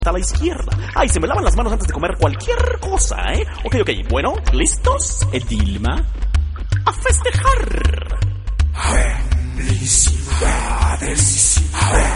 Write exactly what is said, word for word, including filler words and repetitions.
a la izquierda. Ay, se me lavan las manos antes de comer cualquier cosa, ¿eh? Ok, ok, bueno, ¿listos? Edilma. ¡A festejar! Felicidades.